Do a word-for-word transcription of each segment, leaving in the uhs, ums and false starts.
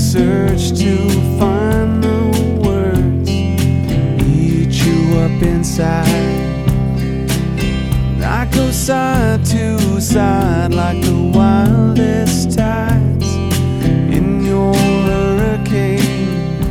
search to find the words, eat you up inside. I go side to side like the wildest tides in your hurricane,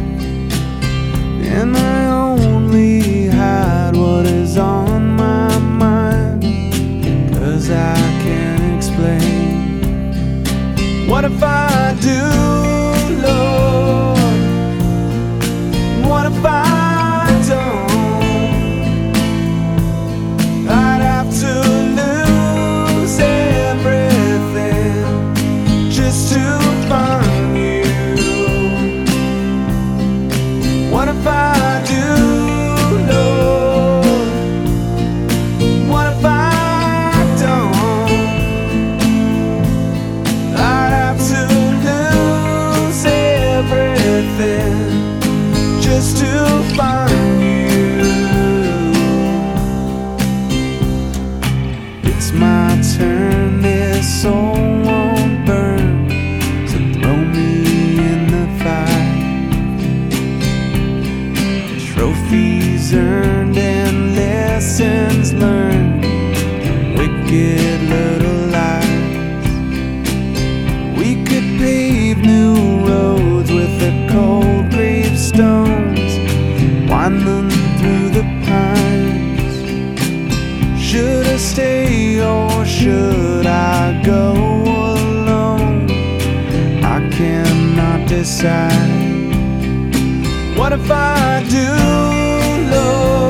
and I only hide what is on my mind, 'cause I can't explain. What if I do, Lord? What if I don't? I'd have to lose everything just to find you. What if I do, Lord? What if I don't? I'd have to lose everything just to find you. It's my turn, this soul won't burn, so throw me in the fire. Trophies earned and lessons learned, wicked little lies. We could pave new roads with the cold gravestones, wind them through the pines. Should I stay or should I go alone? I cannot decide. What if I do, Lord?